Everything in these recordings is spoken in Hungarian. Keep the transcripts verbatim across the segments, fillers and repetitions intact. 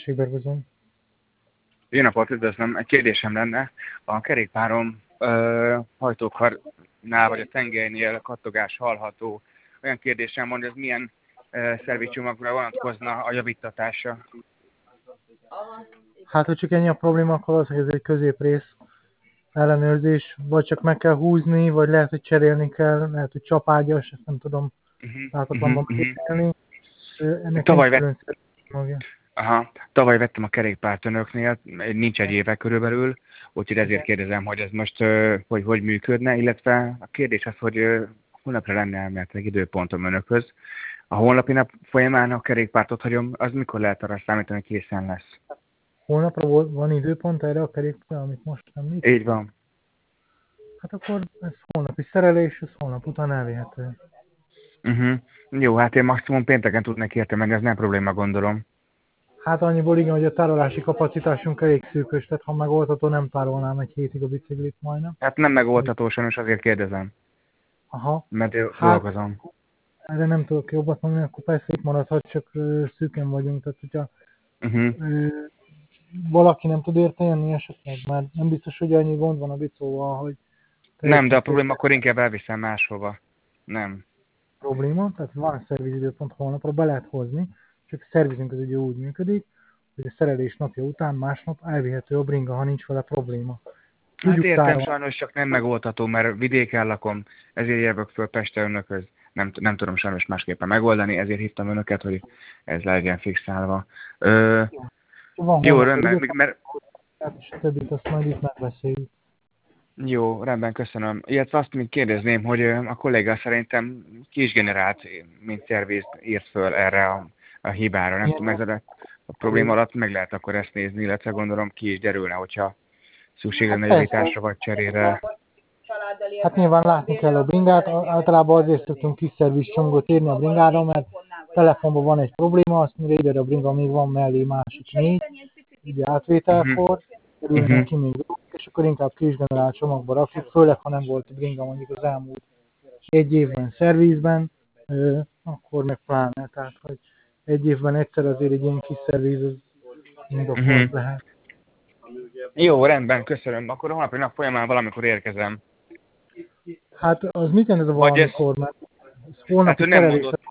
Tessék, Bergozom. Jó napot, üdvözlöm. Egy kérdésem lenne. A kerékpárom ö, hajtókarnál vagy a tengelynél kattogás hallható. Olyan kérdésem van, hogy ez milyen ö, szervizcsomagra vonatkozna a javítatása? Hát, hogy csak ennyi a probléma, akkor az, hogy ez egy középrész ellenőrzés, vagy csak meg kell húzni, vagy lehet, hogy cserélni kell, lehet, hogy csapágyas, ezt nem tudom Uh-huh, láthatatlanban uh-huh, uh-huh. megítélni. Ennek Tavaly, nincs vett, külön magja. aha, tavaly vettem a kerékpárt önöknél, nincs egy éve körülbelül, úgyhogy ezért kérdezem, hogy ez most ö, hogy, hogy működne, illetve a kérdés az, hogy ö, holnapra lenne elméletileg időpontom önökhöz. A holnapi nap folyamán a kerékpártot hagyom, az mikor lehet arra számítani, hogy készen lesz? Holnapra vol- van időpont erre a kerékpár, amit most említ? Így van. Hát akkor ez holnapi szerelés, ez holnap után elvihető. Uh-huh. Jó, hát én maximum pénteken tudnék érte menni, ez nem probléma, gondolom. Hát annyiból igen, hogy a tárolási kapacitásunk elég szűkös, tehát ha megoldható, nem tárolnám egy hétig a biciklit majdnem. Hát nem megoldható, sajnos azért kérdezem, Aha. mert Hát, dolgozom. erre nem tudok jobbat mondani, akkor persze itt maradhat, csak ö, szűken vagyunk, tehát hogyha Uh-huh. ö, valaki nem tud érte jönni esetleg, mert nem biztos, hogy annyi gond van a bicóval, hogy Nem, de a teljesen probléma akkor inkább elviszem máshova. Nem. probléma, tehát van szervizidőpont holnapra, be lehet hozni, csak a szervizünk az ugye úgy működik, hogy a szerelés napja után másnap elvihető a bringa, ha nincs vele probléma. Hát értem, tárolni. sajnos csak nem megoldható, mert vidéken lakom, ezért jövök föl Pestre önökhöz. Nem, nem tudom sajnos másképpen megoldani, ezért hívtam önöket, hogy ez legyen fixálva. Ö, Van jó, holnap rendben, időpont, mert és a többit azt majd itt megbeszéljük. jó, rendben, köszönöm. Illetve azt még kérdezném, hogy ö, a kolléga szerintem ki is generált, mint szervizt írt föl erre a, a hibára. Nem tudom, ez a, a probléma alatt meg lehet akkor ezt nézni, illetve gondolom ki is derülne, hogyha szükség lenne javításra vagy cserére. Hát nyilván látni kell a bringát, általában azért szoktunk kis szervizcsomót írni a bringára, mert telefonban van egy probléma, azt mondja, ide a bringa még van mellé másik négy, ugye átvételkor, kerülnek Uh-huh. ki még dolgok, és akkor inkább kisgenerált csomagba rakjuk, főleg ha nem volt a bringa mondjuk az elmúlt egy évben szervizben, ö, akkor meg pláne, tehát hogy egy évben egyszer azért egy ilyen kis szerviz az indokolt Uh-huh. lehet. Jó, rendben, köszönöm. Akkor a holnapi nap folyamán valamikor érkezem. Hát az mit jelent ez a Vagy valamikor, mert ez holnapi hát ő nem szerelés. mondott,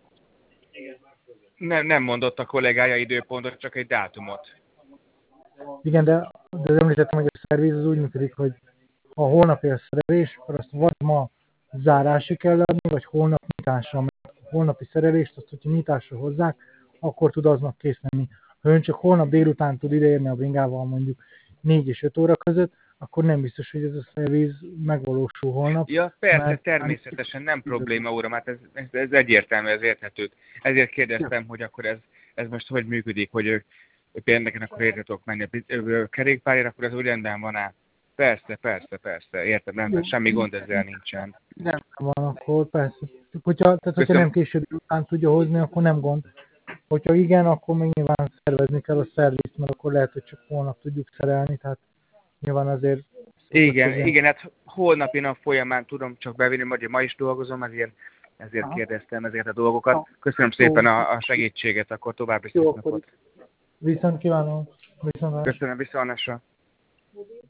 nem, nem mondott a kollégája időpontot, csak egy dátumot. Igen, de, de említettem, hogy a szerviz az úgy működik, hogy ha holnap ér szerelés, akkor azt vagy ma zárásig kell adni, vagy holnap nyitásra, mert a holnapi szerelést, azt, hogyha nyitásra hozzák, akkor tud aznap kész lenni. Ha ön csak holnap délután tud ideérni a bringával mondjuk négy és öt óra között, akkor nem biztos, hogy ez a szerviz megvalósul holnap. Ja, persze, mert természetesen nem probléma, uram, hát ez, ez, ez egyértelmű, ez érthető. Ezért kérdeztem, hogy akkor ez, ez most hogy működik, hogy ők például akkor érte tudok menni a kerékpárért, akkor ez úgy rendben van át. Persze, persze, persze, értem, rendben, semmi gond ezzel nincsen. nem van, akkor persze. Csak hogyha, tehát, hogyha Köszönöm. nem később után tudja hozni, akkor nem gond. Hogyha igen, akkor még nyilván szervezni kell a szervizt, mert akkor lehet, hogy csak holnap tudjuk szerelni, tehát nyilván azért... Igen, azért... igen, hát holnapi nap folyamán tudom csak bevinni, mert ma is dolgozom, ezért, ezért Aha. kérdeztem ezért a dolgokat. Ha. Köszönöm szépen a, a segítséget, akkor további szép Jó, napot. viszont kívánom. Viszont Köszönöm, viszontlátásra.